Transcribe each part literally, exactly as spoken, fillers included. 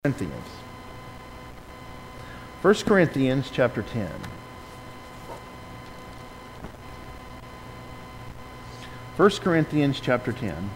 Corinthians. First Corinthians chapter ten. First Corinthians chapter ten.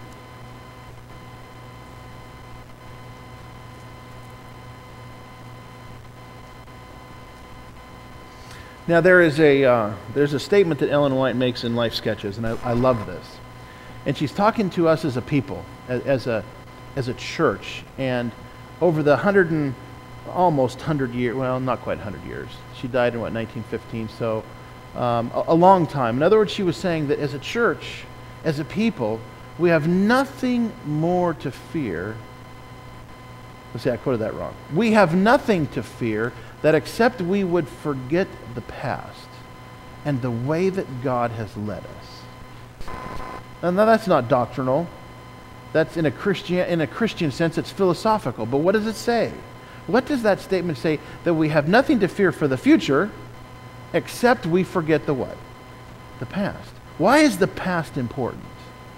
Now there is a uh, there's a statement that Ellen White makes in Life Sketches, and I, I love this. And she's talking to us as a people, as, as a as a church, and over the hundred and almost hundred years, well, not quite hundred years. She died in what, nineteen fifteen, so um, a, a long time. In other words, she was saying that as a church, as a people, we have nothing more to fear. Let's see, I quoted that wrong. We have nothing to fear that except we would forget the past and the way that God has led us. And now that's not doctrinal. That's in a Christian in a Christian sense, it's philosophical. But what does it say? What does that statement say? That we have nothing to fear for the future except we forget the what? The past. Why is the past important?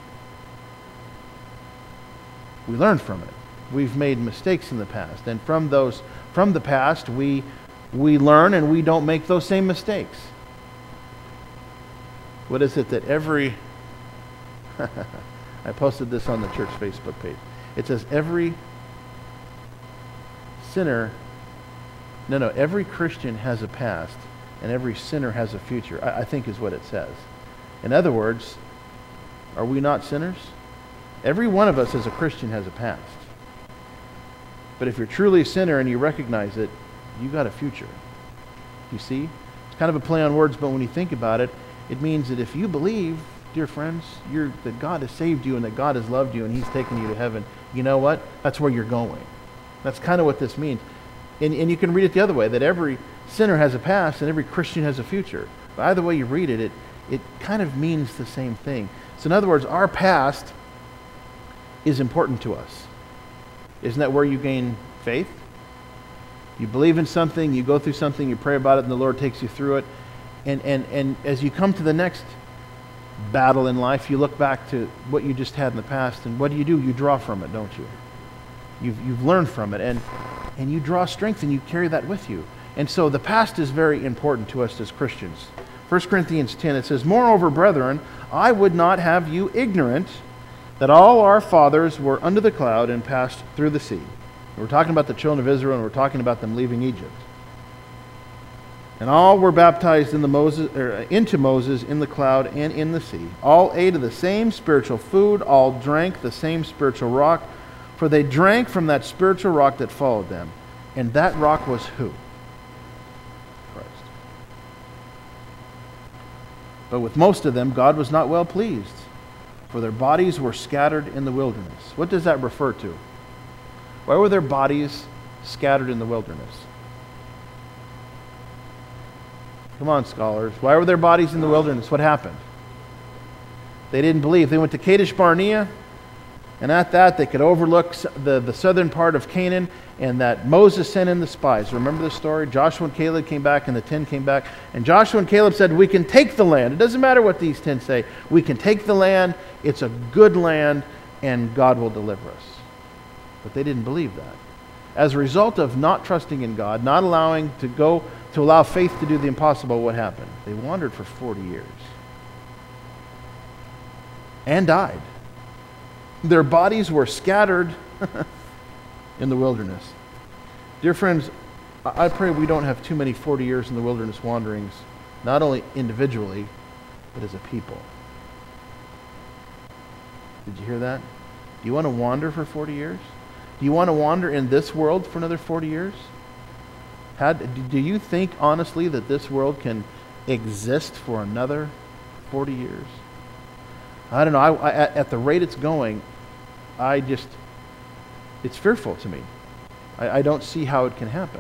We learn from it. We've made mistakes in the past, and from those from the past we we learn and we don't make those same mistakes. What is it that every I posted this on the church Facebook page. It says every sinner, no, no, every Christian has a past and every sinner has a future, I, I think is what it says. In other words, are we not sinners? Every one of us as a Christian has a past. But if you're truly a sinner and you recognize it, you got a future. You see? It's kind of a play on words, but when you think about it, it means that if you believe, dear friends, you're, that God has saved you and that God has loved you and He's taken you to heaven, you know what? That's where you're going. That's kind of what this means. And, and you can read it the other way, that every sinner has a past and every Christian has a future. But either way you read it, it, it kind of means the same thing. So in other words, our past is important to us. Isn't that where you gain faith? You believe in something, you go through something, you pray about it, and the Lord takes you through it. And, and, and as you come to the next battle in life, you look back to what you just had in the past, and what do you do? You draw from it, don't you? You've, you've learned from it, and, and you draw strength, and you carry that with you. And so the past is very important to us as Christians. First Corinthians ten, it says, "Moreover, brethren, I would not have you ignorant that all our fathers were under the cloud and passed through the sea." We're talking about the children of Israel, and we're talking about them leaving Egypt. "And all were baptized in the Moses, or into Moses in the cloud and in the sea. All ate of the same spiritual food, all drank the same spiritual rock, for they drank from that spiritual rock that followed them. And that rock was who? Christ. But with most of them God was not well pleased, for their bodies were scattered in the wilderness." What does that refer to? Why were their bodies scattered in the wilderness? Come on, scholars. Why were their bodies in the wilderness? What happened? They didn't believe. They went to Kadesh Barnea, and at that they could overlook the, the southern part of Canaan, and that Moses sent in the spies. Remember the story? Joshua and Caleb came back, and the ten came back. And Joshua and Caleb said, "We can take the land. It doesn't matter what these ten say. We can take the land. It's a good land, and God will deliver us." But they didn't believe that. As a result of not trusting in God, not allowing to go to allow faith to do the impossible, what happened? They wandered for forty years and died. Their bodies were scattered in the wilderness. Dear friends, I pray we don't have too many forty years in the wilderness wanderings, not only individually, but as a people. Did you hear that? Do you want to wander for forty years? Do you want to wander in this world for another forty years? How, do you think honestly that this world can exist for another forty years? I don't know. I, I, at the rate it's going, I just, it's fearful to me. I, I don't see how it can happen.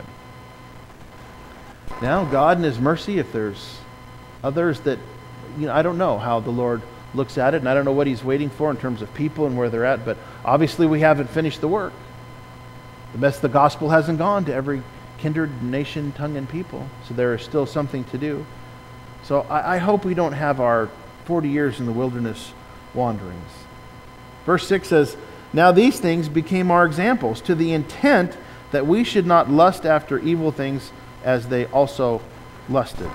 Now, God in His mercy, if there's others that, you know, I don't know how the Lord looks at it, and I don't know what He's waiting for in terms of people and where they're at, but obviously we haven't finished the work. The best the gospel hasn't gone to every kindred, nation, tongue, and people, so there is still something to do. So I, I hope we don't have our forty years in the wilderness wanderings. Verse six says, "Now these things became our examples, to the intent that we should not lust after evil things as they also lusted.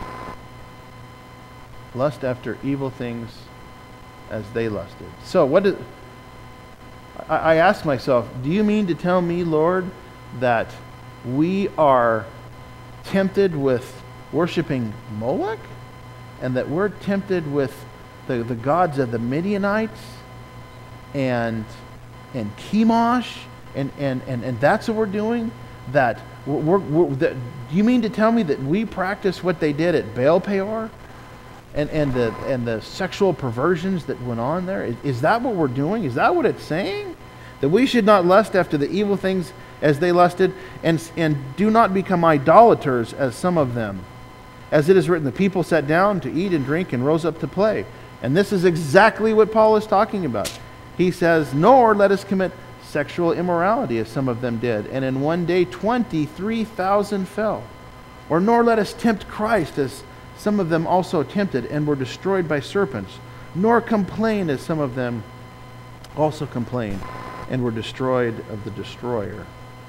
Lust after evil things as they lusted. So what did I, I asked myself, do you mean to tell me, Lord, that we are tempted with worshiping Molech? And that we're tempted with the, the gods of the Midianites and and Chemosh, and, and, and, and that's what we're doing? That we're, we're, we're that, do you mean to tell me that we practice what they did at Baal Peor? And, and, the, and the sexual perversions that went on there? Is, is that what we're doing? Is that what it's saying? That we should not lust after the evil things as they lusted, and, and do not become idolaters as some of them. As it is written, the people sat down to eat and drink and rose up to play. And this is exactly what Paul is talking about. He says, nor let us commit sexual immorality as some of them did. And in one day twenty-three thousand fell. Or nor let us tempt Christ as some of them also tempted and were destroyed by serpents. Nor complain as some of them also complained and were destroyed of the destroyer.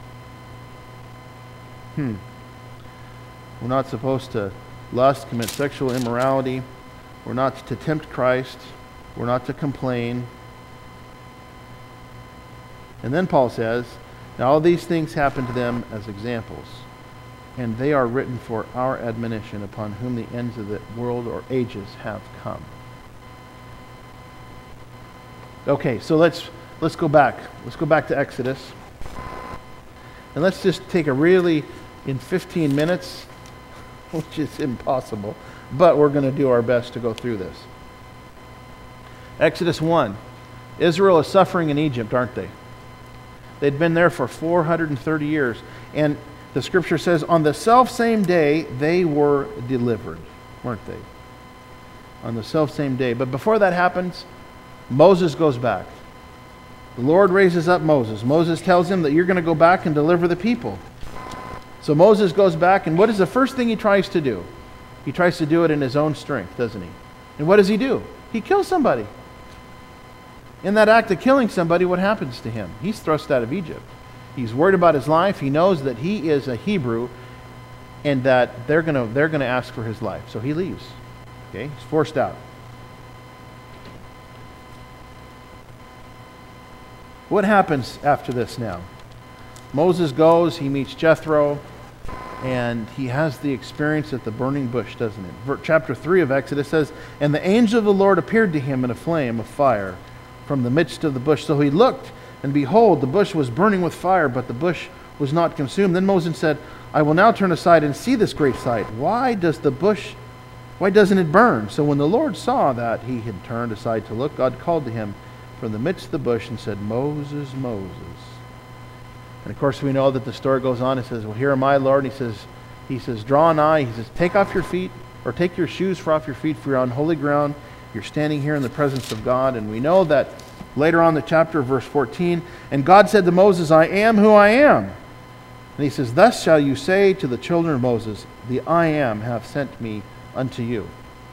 Hmm. We're not supposed to lust, commit sexual immorality. We're not to tempt Christ. We're not to complain. And then Paul says, now all these things happen to them as examples, and they are written for our admonition, upon whom the ends of the world or ages have come. Okay, so let's let's go back. Let's go back to Exodus. And let's just take a really, in fifteen minutes, which is impossible, but we're going to do our best to go through this. Exodus one. Israel is suffering in Egypt, aren't they? They'd been there for four hundred thirty years. And the scripture says, on the self-same day, they were delivered, weren't they? On the self-same day. But before that happens, Moses goes back. The Lord raises up Moses. Moses tells him that you're going to go back and deliver the people. So Moses goes back, and what is the first thing he tries to do? He tries to do it in his own strength, doesn't he? And what does he do? He kills somebody. In that act of killing somebody, what happens to him? He's thrust out of Egypt. He's worried about his life. He knows that he is a Hebrew and that they're going to they're going to ask for his life. So he leaves. Okay? He's forced out. What happens after this now? Moses goes, he meets Jethro, and he has the experience at the burning bush, doesn't it? Chapter three of Exodus says, and the angel of the Lord appeared to him in a flame of fire from the midst of the bush. So he looked, and behold, the bush was burning with fire, but the bush was not consumed. Then Moses said, I will now turn aside and see this great sight. Why does the bush, why doesn't it burn? So when the Lord saw that he had turned aside to look, God called to him from the midst of the bush and said, Moses, Moses. And of course we know that the story goes on. It says, well, here am I, Lord. And he says, he says, draw nigh. He says, take off your feet, or take your shoes from off your feet, for you're on holy ground. You're standing here in the presence of God. And we know that later on in the chapter, verse fourteen, and God said to Moses, I am who I am. And he says, thus shall you say to the children of Moses, the I am have sent me unto you.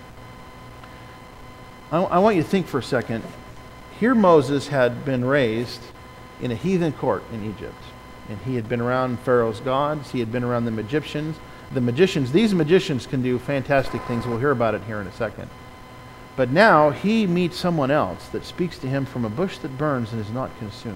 I, I want you to think for a second. Here Moses had been raised in a heathen court in Egypt. And he had been around Pharaoh's gods. He had been around the Egyptians. The magicians, these magicians can do fantastic things. We'll hear about it here in a second. But now he meets someone else that speaks to him from a bush that burns and is not consumed.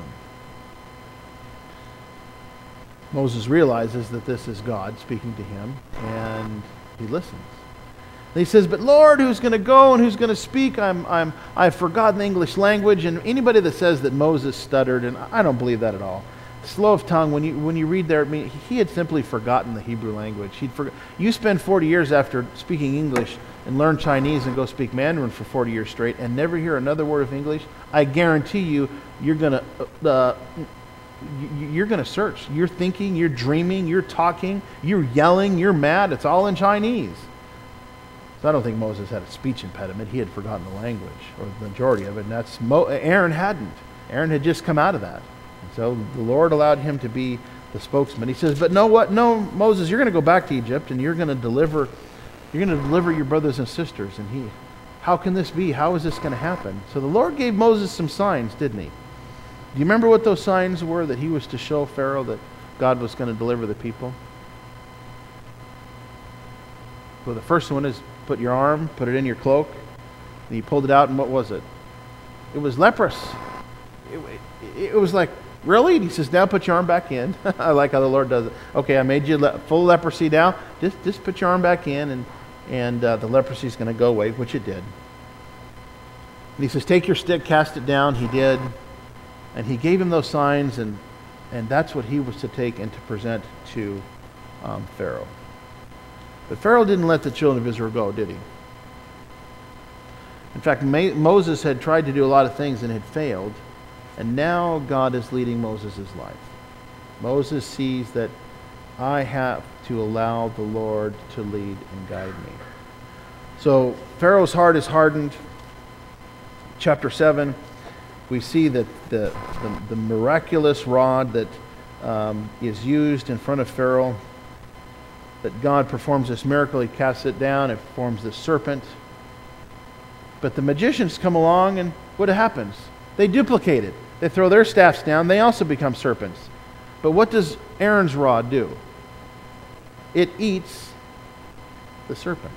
Moses realizes that this is God speaking to him, and he listens. And he says, but Lord, who's going to go and who's going to speak? I'm, I'm, I've forgotten the English language. And anybody that says that Moses stuttered, and I don't believe that at all. Slow of tongue, when you when you read there, I mean, he had simply forgotten the Hebrew language. He'd forgot. You spend forty years after speaking English and learn Chinese and go speak Mandarin for forty years straight and never hear another word of English, I guarantee you, you're gonna uh, you're gonna search. You're thinking, you're dreaming, you're talking, you're yelling, you're mad. It's all in Chinese. So I don't think Moses had a speech impediment. He had forgotten the language, or the majority of it. And that's Mo- Aaron hadn't. Aaron had just come out of that. So the Lord allowed him to be the spokesman. He says, but know what? No, Moses, you're going to go back to Egypt and you're going to deliver you're going to deliver your brothers and sisters. And he, how can this be? How is this going to happen? So the Lord gave Moses some signs, didn't he? Do you remember what those signs were that he was to show Pharaoh? That God was going to deliver the people? Well, the first one is put your arm, put it in your cloak, and he pulled it out, and what was it? It was leprous. It, it, it was like, really? And he says, now put your arm back in. I like how the Lord does it. Okay, I made you le- full leprosy now. Just, just put your arm back in, and, and uh, the leprosy is going to go away, which it did. And he says, take your stick, cast it down. He did. And he gave him those signs, and, and that's what he was to take and to present to um, Pharaoh. But Pharaoh didn't let the children of Israel go, did he? In fact, Ma- Moses had tried to do a lot of things and had failed. And now God is leading Moses' life. Moses sees that I have to allow the Lord to lead and guide me. So Pharaoh's heart is hardened. Chapter seven, we see that the, the, the miraculous rod that um, is used in front of Pharaoh, that God performs this miracle. He casts it down. It forms this serpent. But the magicians come along, and what happens? They duplicate it. They throw their staffs down. They also become serpents. But what does Aaron's rod do? It eats the serpents.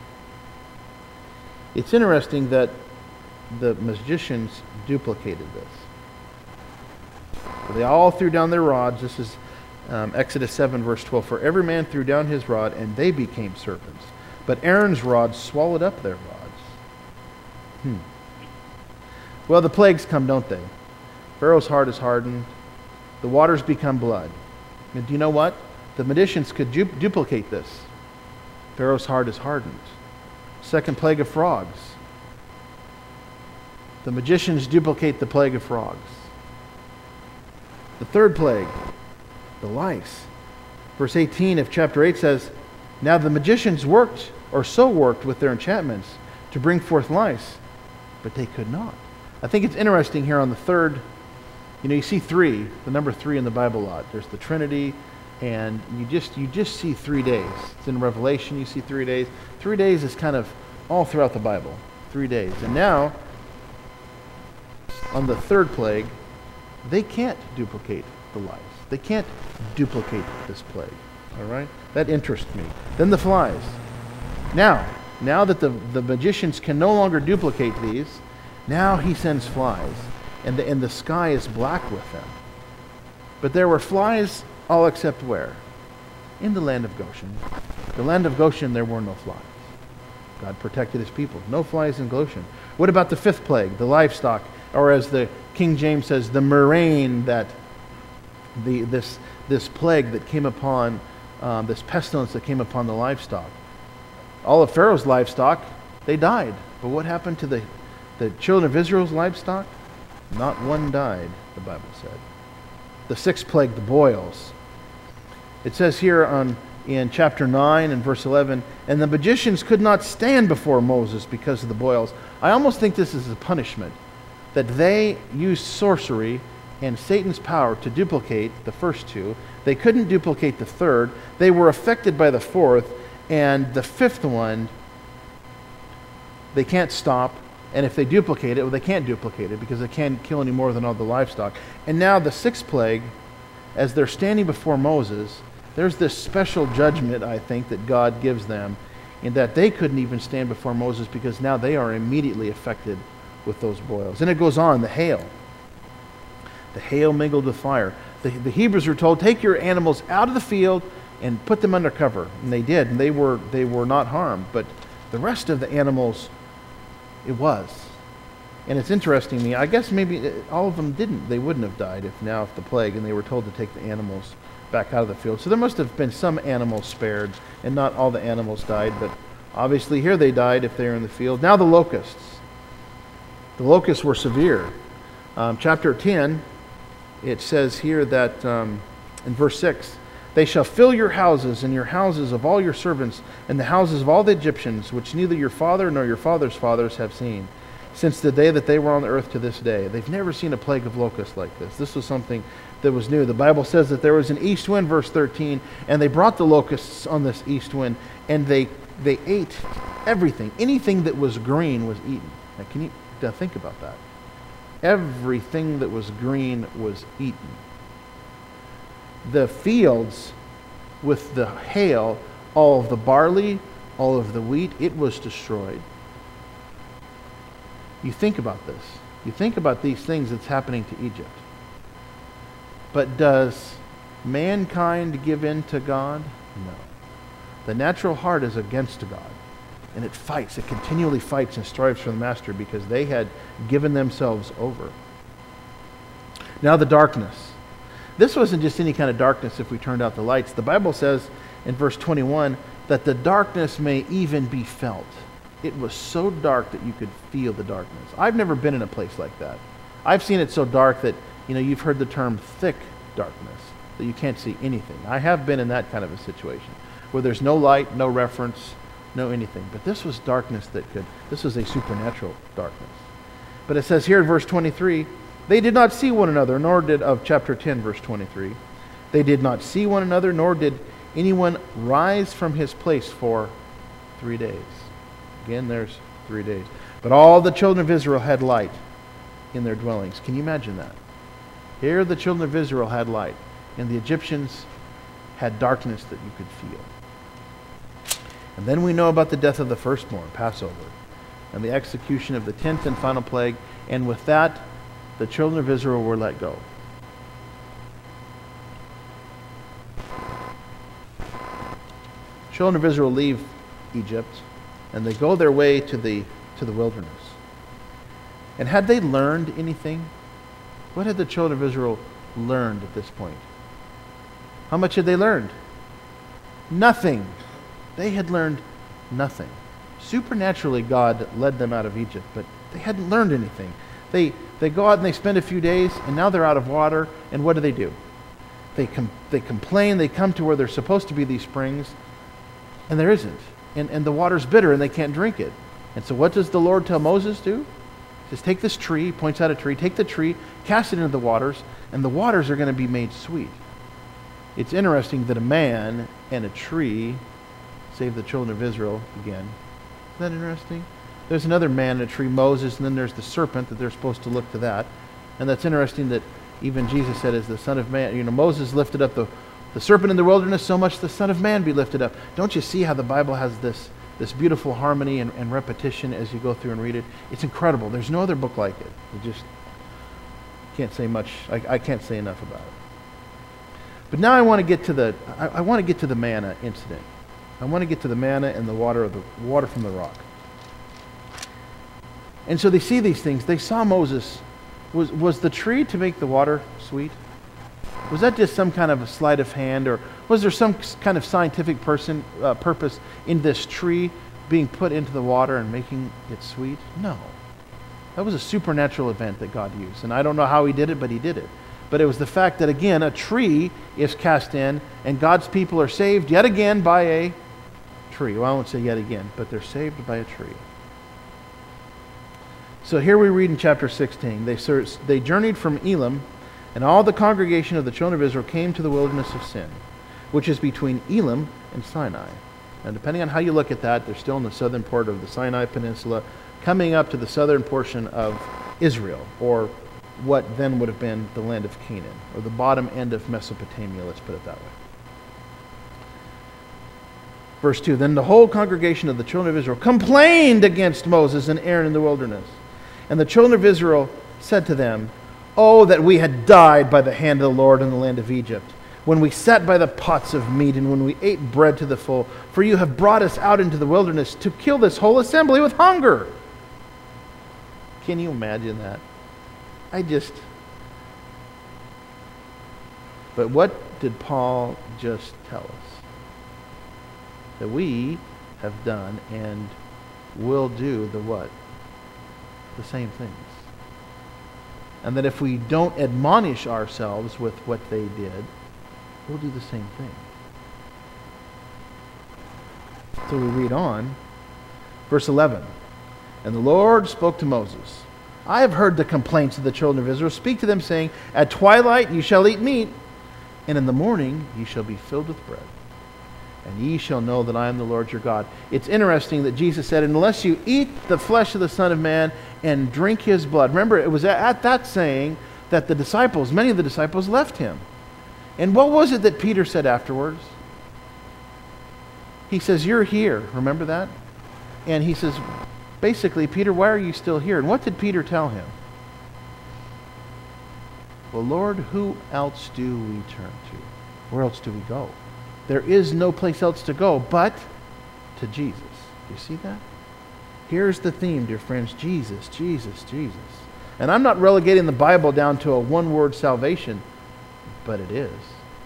It's interesting that the magicians duplicated this. They all threw down their rods. This is um, Exodus seven, verse twelve. For every man threw down his rod, and they became serpents. But Aaron's rod swallowed up their rods. Hmm. Well, the plagues come, don't they? Pharaoh's heart is hardened. The waters become blood. And do you know what? The magicians could du- duplicate this. Pharaoh's heart is hardened. Second plague of frogs. The magicians duplicate the plague of frogs. The third plague, the lice. Verse eighteen of chapter eight says, now the magicians worked, or so worked with their enchantments, to bring forth lice, but they could not. I think it's interesting here on the third, you know, you see three, the number three in the Bible a lot. There's the Trinity, and you just you just see three days. It's in Revelation, you see three days. Three days is kind of all throughout the Bible. Three days. And now, on the third plague, they can't duplicate the lice. They can't duplicate this plague. All right? That interests me. Then the flies. Now, now that the, the magicians can no longer duplicate these, now he sends flies. And the, and the sky is black with them. But there were flies all except where? In the land of Goshen. The land of Goshen, there were no flies. God protected his people. No flies in Goshen. What about the fifth plague, the livestock? Or as the King James says, the murrain, that the this this plague that came upon, um, this pestilence that came upon the livestock. All of Pharaoh's livestock, they died. But what happened to the, the children of Israel's livestock? Not one died, the Bible said. The sixth plague, the boils. It says here on in chapter nine and verse eleven, and the magicians could not stand before Moses because of the boils. I almost think this is a punishment, that they used sorcery and Satan's power to duplicate the first two. They couldn't duplicate the third. They were affected by the fourth, and the fifth one, they can't stop. And if they duplicate it, well, they can't duplicate it because they can't kill any more than all the livestock. And now the sixth plague, as they're standing before Moses, there's this special judgment, I think, that God gives them, in that they couldn't even stand before Moses because now they are immediately affected with those boils. And it goes on, the hail. The hail mingled with fire. The, the Hebrews were told, take your animals out of the field and put them under cover. And they did, and they were, they were not harmed. But the rest of the animals, it was. And it's interesting to me, I guess maybe all of them didn't. They wouldn't have died if now if the plague, and they were told to take the animals back out of the field. So there must have been some animals spared, and not all the animals died, but obviously here they died if they were in the field. Now the locusts. The locusts were severe. Um, chapter ten, it says here that um, in verse six, they shall fill your houses and your houses of all your servants and the houses of all the Egyptians, which neither your father nor your father's fathers have seen, since the day that they were on the earth to this day. They've never seen a plague of locusts like this. This was something that was new. The Bible says that there was an east wind, verse thirteen, and they brought the locusts on this east wind, and they they ate everything. Anything that was green was eaten. Now, can you now think about that? Everything that was green was eaten. the fields with the hail, all of the barley, all of the wheat, it was destroyed. You think about this. You think about these things that's happening to Egypt. But does mankind give in to God? No. The natural heart is against God. And it fights. It continually fights and strives for the master because they had given themselves over. Now the darkness. This wasn't just any kind of darkness if we turned out the lights. The Bible says in verse twenty-one that the darkness may even be felt. It was so dark that you could feel the darkness. I've never been in a place like that. I've seen it so dark that, you know, you've heard the term thick darkness, that you can't see anything. I have been in that kind of a situation where there's no light, no reference, no anything. But this was darkness that could, this was a supernatural darkness. But it says here in verse twenty-three, they did not see one another, nor did, of chapter ten, verse twenty-three, they did not see one another, nor did anyone rise from his place for three days. Again, there's three days. But all the children of Israel had light in their dwellings. Can you imagine that? Here the children of Israel had light, and the Egyptians had darkness that you could feel. And then we know about the death of the firstborn, Passover, and the execution of the tenth and final plague, and with that, the children of Israel were let go. Children of Israel leave Egypt, and they go their way to the to the wilderness. And had they learned anything? What had the children of Israel learned at this point? How much had they learned? Nothing. They had learned nothing. Supernaturally, God led them out of Egypt, but they hadn't learned anything. They they go out and they spend a few days, and now they're out of water, and what do they do? They com- they complain, they come to where there's supposed to be these springs, and there isn't. And, and the water's bitter, and they can't drink it. And so what does the Lord tell Moses do? He says, take this tree, points out a tree, take the tree, cast it into the waters, and the waters are going to be made sweet. It's interesting that a man and a tree saved the children of Israel again. Isn't that interesting? There's another man and a tree, Moses, and then there's the serpent that they're supposed to look to that. And that's interesting that even Jesus said, as the Son of Man, you know, Moses lifted up the The serpent in the wilderness, so much the Son of Man be lifted up. Don't you see how the Bible has this, this beautiful harmony and, and repetition as you go through and read it? It's incredible. There's no other book like it. You just can't say much. I, I can't say enough about it. But now I want to get to the I, I want to get to the manna incident. I want to get to the manna and the water of the water from the rock. And so they see these things. They saw Moses. Was was the tree to make the water sweet? Was that just some kind of a sleight of hand, or was there some kind of scientific person uh, purpose in this tree being put into the water and making it sweet? No. That was a supernatural event that God used. And I don't know how he did it, but he did it. But it was the fact that, again, a tree is cast in, and God's people are saved yet again by a tree. Well, I won't say yet again, but they're saved by a tree. So here we read in chapter sixteen, they, they journeyed from Elim, and all the congregation of the children of Israel came to the wilderness of Sin, which is between Elim and Sinai. And depending on how you look at that, they're still in the southern part of the Sinai Peninsula, coming up to the southern portion of Israel, or what then would have been the land of Canaan, or the bottom end of Mesopotamia, let's put it that way. Verse two, then the whole congregation of the children of Israel complained against Moses and Aaron in the wilderness. And the children of Israel said to them, oh, that we had died by the hand of the Lord in the land of Egypt, when we sat by the pots of meat and when we ate bread to the full. For you have brought us out into the wilderness to kill this whole assembly with hunger. Can you imagine that? I just... But what did Paul just tell us? That we have done and will do the what? The same things. And that if we don't admonish ourselves with what they did, we'll do the same thing. So we read on, verse eleven. And the Lord spoke to Moses, I have heard the complaints of the children of Israel. Speak to them, saying, at twilight you shall eat meat, and in the morning ye shall be filled with bread. And ye shall know that I am the Lord your God. It's interesting that Jesus said, unless you eat the flesh of the Son of Man and drink his blood. Remember, it was at that saying that the disciples, many of the disciples left him. And what was it that Peter said afterwards? He says, you're here. Remember that? And he says, basically, Peter, why are you still here? And what did Peter tell him? Well, Lord, who else do we turn to? Where else do we go? There is no place else to go but to Jesus. Do you see that? Here's the theme, dear friends. Jesus, Jesus, Jesus. And I'm not relegating the Bible down to a one-word salvation, but it is.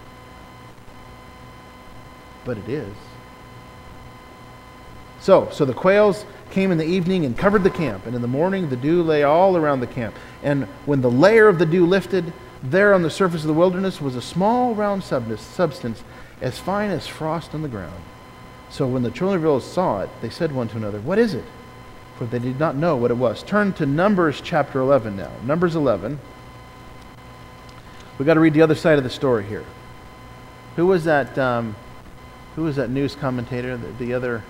But it is. So, so the quails came in the evening and covered the camp, and in the morning the dew lay all around the camp. And when the layer of the dew lifted, there on the surface of the wilderness was a small round substance as fine as frost on the ground. So when the children of Israel saw it, they said one to another, what is it? For they did not know what it was. Turn to Numbers chapter eleven now. Numbers eleven. We've got to read the other side of the story here. Who was that, um, who was that news commentator? The, the other...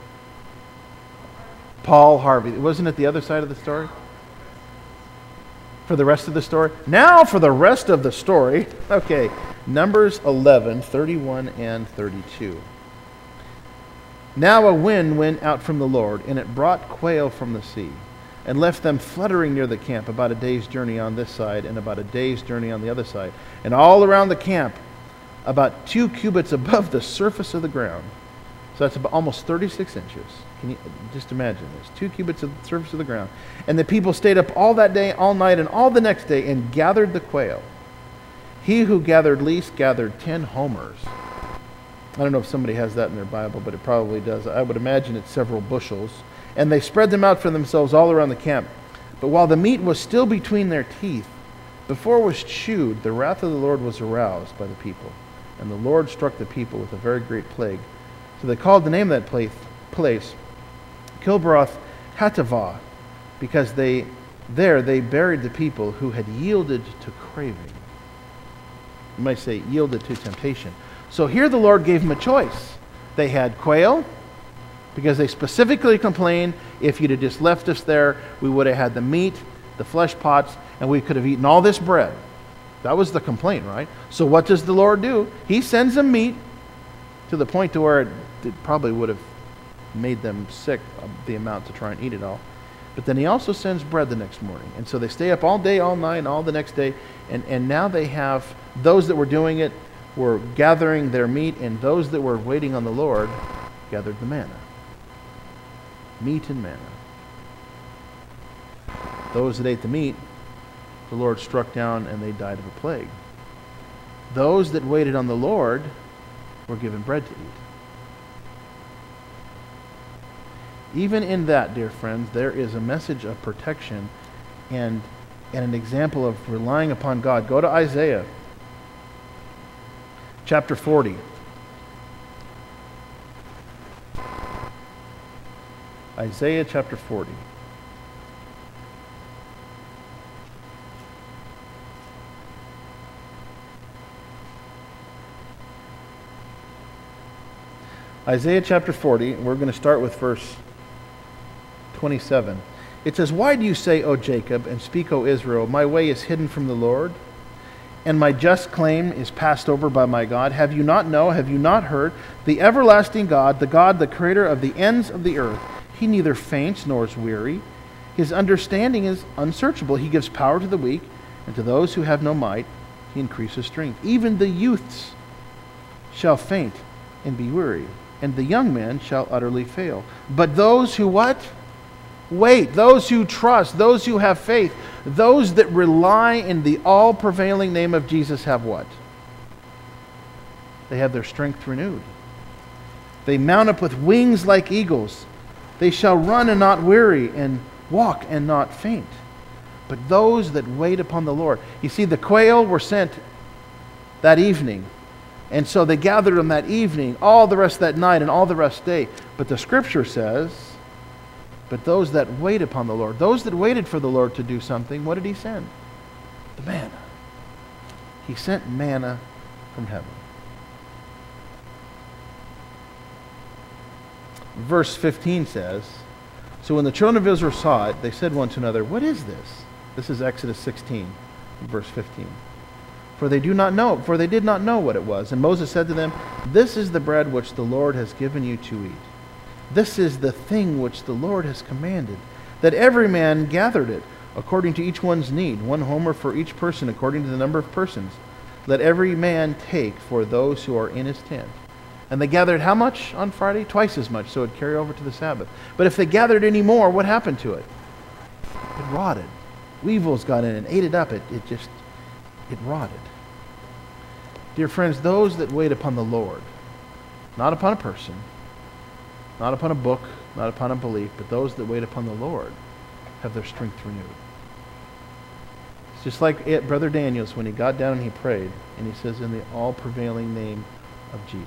Paul Harvey. Wasn't it the other side of the story? For the rest of the story? Now for the rest of the story. Okay. Numbers eleven, thirty-one and thirty-two. Now a wind went out from the Lord, and it brought quail from the sea, and left them fluttering near the camp about a day's journey on this side, and about a day's journey on the other side. And all around the camp, about two cubits above the surface of the ground. So that's about almost thirty-six inches. Can you just imagine this? Two cubits of the surface of the ground. And the people stayed up all that day, all night, and all the next day, and gathered the quail. He who gathered least gathered ten homers. I don't know if somebody has that in their Bible, but it probably does. I would imagine it's several bushels. And they spread them out for themselves all around the camp. But while the meat was still between their teeth, before it was chewed, the wrath of the Lord was aroused by the people. And the Lord struck the people with a very great plague. So they called the name of that place, place Kilbroth Hatavah, because they there they buried the people who had yielded to craving. You might say yielded to temptation. So here the Lord gave them a choice. They had quail, because they specifically complained, if you'd have just left us there, we would have had the meat, the flesh pots, and we could have eaten all this bread. That was the complaint, right? So what does the Lord do? He sends them meat to the point to where it, it probably would have made them sick of the amount to try and eat it all. But then he also sends bread the next morning. And so they stay up all day, all night, and all the next day. And, and now they have, those that were doing it were gathering their meat, and those that were waiting on the Lord gathered the manna. Meat and manna. Those that ate the meat, the Lord struck down and they died of a plague. Those that waited on the Lord were given bread to eat. Even in that, dear friends, there is a message of protection and, and an example of relying upon God. Go to Isaiah chapter forty. Isaiah chapter forty. Isaiah chapter forty, we're going to start with verse twenty-seven. It says, why do you say, O Jacob, and speak, O Israel, my way is hidden from the Lord, and my just claim is passed over by my God? Have you not known, have you not heard? The everlasting God, the God, the creator of the ends of the earth, he neither faints nor is weary. His understanding is unsearchable. He gives power to the weak, and to those who have no might, he increases strength. Even the youths shall faint and be weary, and the young men shall utterly fail. But those who what? Wait. Those who trust, those who have faith, those that rely in the all-prevailing name of Jesus have what? They have their strength renewed. They mount up with wings like eagles. They shall run and not weary, and walk and not faint. But those that wait upon the Lord. You see, the quail were sent that evening. And so they gathered them that evening, all the rest of that night, and all the rest of the day. But the Scripture says, but those that wait upon the Lord, those that waited for the Lord to do something, what did he send? The manna. He sent manna from heaven. Verse fifteen says, so when the children of Israel saw it, they said one to another, what is this? This is Exodus sixteen, verse fifteen. for they do not know, for they did not know what it was. And Moses said to them, This is the bread which the Lord has given you to eat. This is the thing which the Lord has commanded, that every man gathered it according to each one's need, one homer for each person according to the number of persons. Let every man take for those who are in his tent. And they gathered how much on Friday? Twice as much, so it would carry over to the Sabbath. But if they gathered any more, what happened to it? It rotted. Weevils got in and ate it up. It, it just, it rotted. Dear friends, those that wait upon the Lord, not upon a person, not upon a book, not upon a belief, but those that wait upon the Lord have their strength renewed. It's just like it, Brother Daniel's when he got down and he prayed, and he says, in the all-prevailing name of Jesus.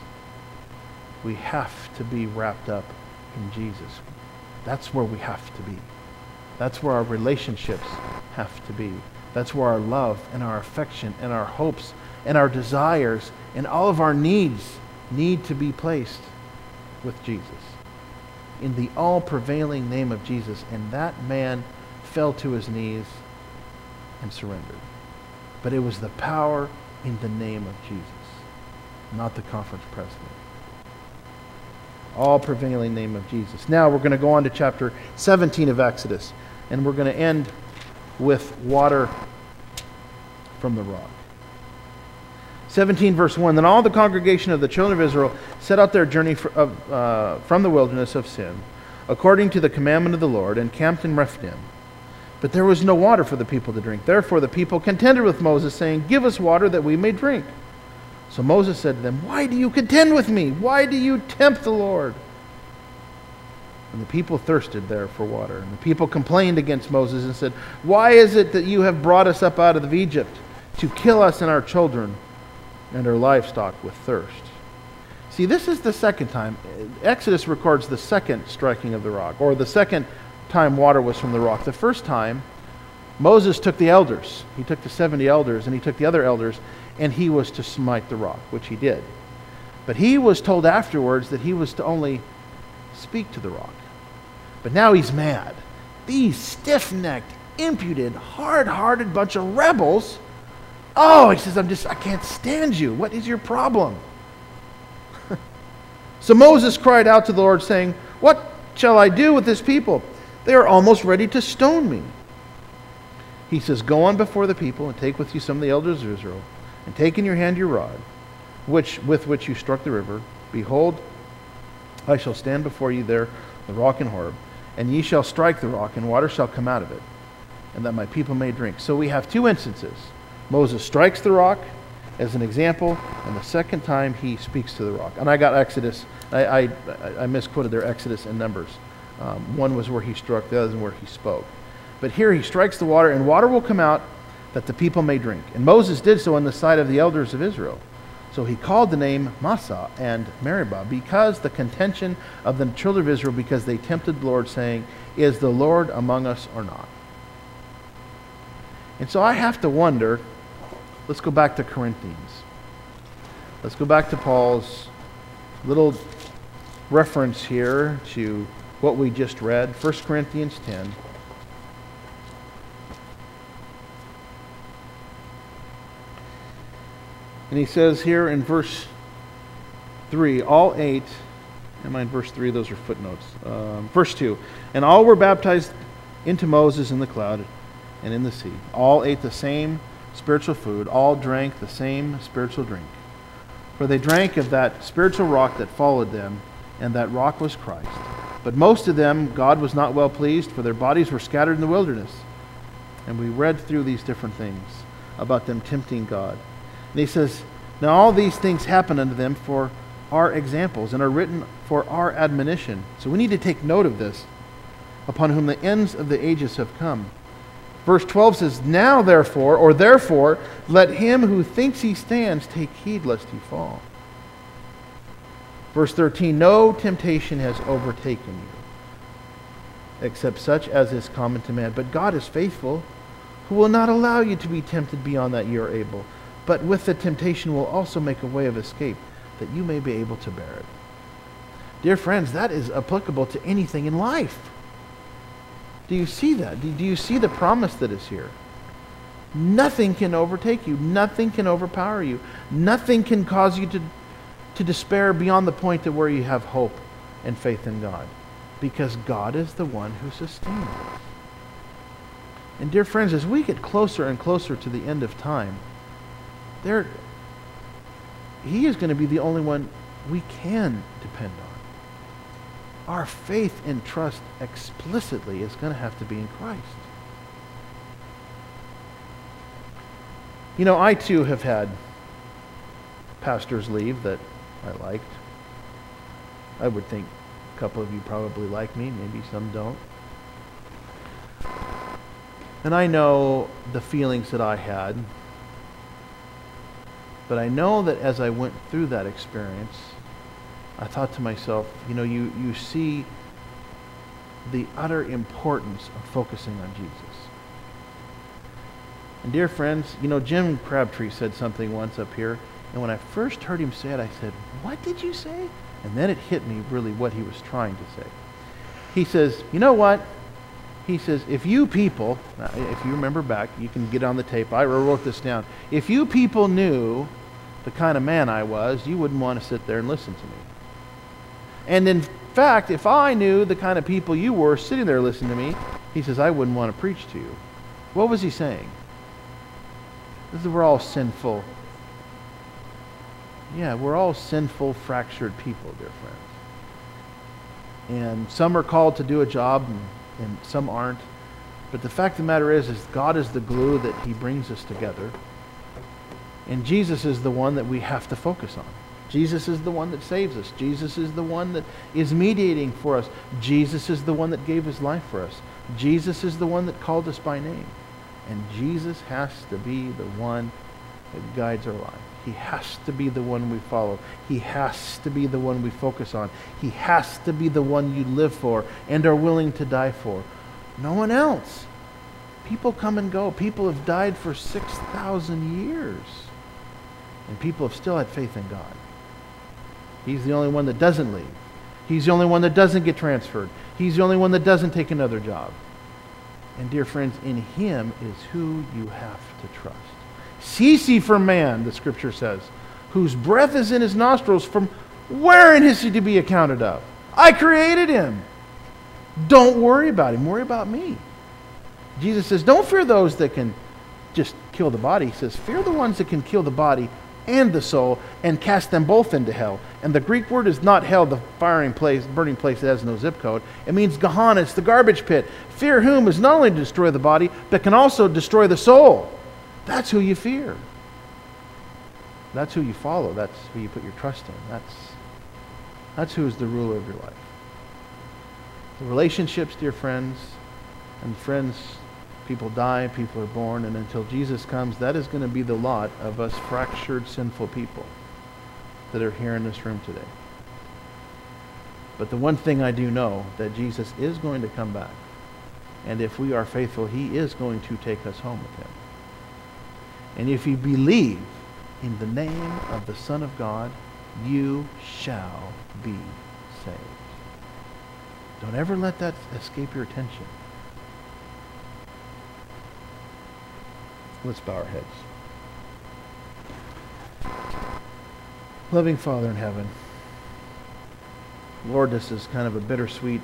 We have to be wrapped up in Jesus. That's where we have to be. That's where our relationships have to be. That's where our love and our affection and our hopes and our desires and all of our needs need to be placed with Jesus. In the all-prevailing name of Jesus. And that man fell to his knees and surrendered. But it was the power in the name of Jesus, not the conference president. All-prevailing name of Jesus. Now we're going to go on to chapter seventeen of Exodus, and we're going to end with water from the rock. seventeen verse one, Then all the congregation of the children of Israel set out their journey for, of, uh, from the wilderness of Sin, according to the commandment of the Lord, and camped in Rephidim. But there was no water for the people to drink. Therefore the people contended with Moses, saying, Give us water that we may drink. So Moses said to them, Why do you contend with me? Why do you tempt the Lord? And the people thirsted there for water. And the people complained against Moses and said, Why is it that you have brought us up out of Egypt to kill us and our children and our livestock with thirst? See, this is the second time. Exodus records the second striking of the rock, or the second time water was from the rock. The first time, Moses took the elders. He took the seventy elders, and he took the other elders, and he was to smite the rock, which he did. But he was told afterwards that he was to only speak to the rock. But now he's mad. These stiff-necked, impudent, hard-hearted bunch of rebels. Oh, he says, I'm just, I can't stand you. What is your problem? So Moses cried out to the Lord, saying, What shall I do with this people? They are almost ready to stone me. He says, Go on before the people, and take with you some of the elders of Israel, and take in your hand your rod, which with which you struck the river. Behold, I shall stand before you there, the rock in Horeb, and ye shall strike the rock, and water shall come out of it, and that my people may drink. So we have two instances. Moses strikes the rock as an example, and the second time he speaks to the rock. And I got Exodus. I, I, I misquoted their Exodus and Numbers. Um, one was where he struck, the other was where he spoke. But here he strikes the water, and water will come out that the people may drink. And Moses did so in the sight of the elders of Israel. So he called the name Massah and Meribah, because the contention of the children of Israel, because they tempted the Lord, saying, Is the Lord among us or not? And so I have to wonder, let's go back to Corinthians. Let's go back to Paul's little reference here to what we just read, First Corinthians ten. And he says here in verse three, all ate, am I in verse three? Those are footnotes. Um, verse two, and all were baptized into Moses in the cloud and in the sea. All ate the same spiritual food. All drank the same spiritual drink. For they drank of that spiritual rock that followed them, and that rock was Christ. But most of them God was not well pleased, for their bodies were scattered in the wilderness. And we read through these different things about them tempting God. And he says, Now all these things happen unto them for our examples, and are written for our admonition. So we need to take note of this, upon whom the ends of the ages have come. Verse twelve says, Now therefore, or therefore, let him who thinks he stands take heed lest he fall. Verse thirteen, No temptation has overtaken you, except such as is common to man. But God is faithful, who will not allow you to be tempted beyond that you are able, but with the temptation will also make a way of escape, that you may be able to bear it. Dear friends, that is applicable to anything in life. Do you see that? Do you see the promise that is here? Nothing can overtake you. Nothing can overpower you. Nothing can cause you to, to despair beyond the point to where you have hope and faith in God. Because God is the one who sustains us. And dear friends, as we get closer and closer to the end of time, there, He is going to be the only one we can depend on. Our faith and trust explicitly is going to have to be in Christ. You know, I too have had pastors leave that I liked. I would think a couple of you probably like me, maybe some don't. And I know the feelings that I had. But I know that as I went through that experience, I thought to myself, you know, you, you see the utter importance of focusing on Jesus. And dear friends, you know, Jim Crabtree said something once up here, and when I first heard him say it, I said, what did you say? And then it hit me really what he was trying to say. He says, you know what? He says, if you people, if you remember back, you can get on the tape, I wrote this down. If you people knew the kind of man I was, you wouldn't want to sit there and listen to me. And in fact, if I knew the kind of people you were sitting there listening to me, he says, I wouldn't want to preach to you. What was he saying? This is, we're all sinful. Yeah, we're all sinful, fractured people, dear friends. And some are called to do a job, and, and some aren't. But the fact of the matter is, is God is the glue that He brings us together. And Jesus is the one that we have to focus on. Jesus is the one that saves us. Jesus is the one that is mediating for us. Jesus is the one that gave His life for us. Jesus is the one that called us by name. And Jesus has to be the one that guides our life. He has to be the one we follow. He has to be the one we focus on. He has to be the one you live for and are willing to die for. No one else. People come and go. People have died for six thousand years. And people have still had faith in God. He's the only one that doesn't leave. He's the only one that doesn't get transferred. He's the only one that doesn't take another job. And dear friends, in Him is who you have to trust. Cease from man, the Scripture says, whose breath is in his nostrils, from wherein is he to be accounted of? I created him. Don't worry about him. Worry about me. Jesus says, don't fear those that can just kill the body. He says, fear the ones that can kill the body and the soul and cast them both into hell. And the Greek word is not hell, the firing place, burning place that has no zip code. It means Gehenna. It's the garbage pit. Fear whom is not only to destroy the body, but can also destroy the soul. That's who you fear. That's who you follow. That's who you put your trust in. That's, that's who is the ruler of your life. The relationships, dear friends, and friends, people die, people are born, and until Jesus comes, that is going to be the lot of us fractured, sinful people that are here in this room today. But the one thing I do know, that Jesus is going to come back. And if we are faithful, He is going to take us home with Him. And if you believe in the name of the Son of God, you shall be saved. Don't ever let that escape your attention. Let's bow our heads. Loving Father in heaven, Lord, this is kind of a bittersweet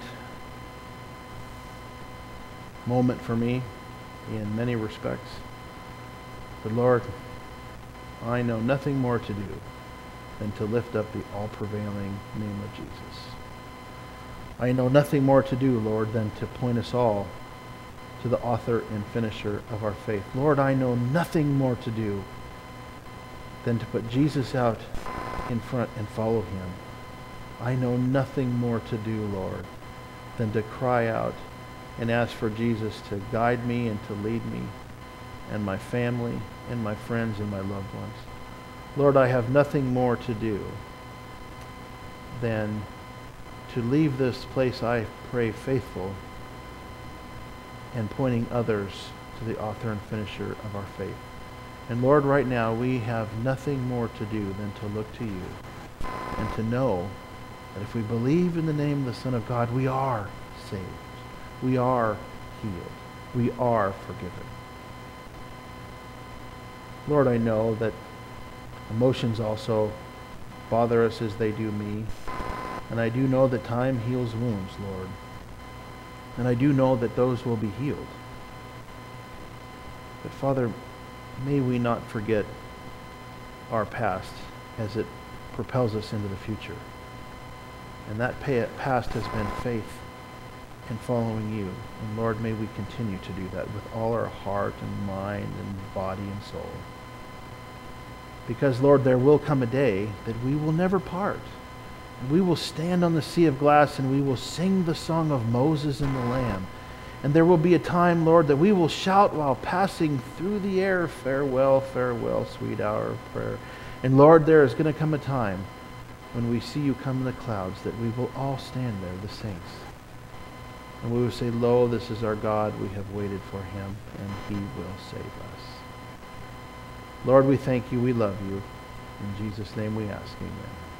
moment for me in many respects. But Lord, I know nothing more to do than to lift up the all-prevailing name of Jesus. I know nothing more to do, Lord, than to point us all to the author and finisher of our faith. Lord, I know nothing more to do than to put Jesus out in front and follow Him. I know nothing more to do, Lord, than to cry out and ask for Jesus to guide me and to lead me and my family and my friends and my loved ones. Lord, I have nothing more to do than to leave this place, I pray, faithful and pointing others to the author and finisher of our faith. And Lord, right now we have nothing more to do than to look to You and to know that if we believe in the name of the Son of God, we are saved. We are healed. We are forgiven. Lord, I know that emotions also bother us as they do me. And I do know that time heals wounds, Lord. And I do know that those will be healed. But Father, may we not forget our past as it propels us into the future. And that past has been faith in following you. And Lord, may we continue to do that with all our heart and mind and body and soul. Because, Lord, there will come a day that we will never part. And we will stand on the sea of glass and we will sing the song of Moses and the Lamb. And there will be a time, Lord, that we will shout while passing through the air, farewell, farewell, sweet hour of prayer. And Lord, there is going to come a time when we see you come in the clouds that we will all stand there, the saints. And we will say, lo, this is our God. We have waited for him, and he will save us. Lord, we thank you. We love you. In Jesus' name we ask, amen.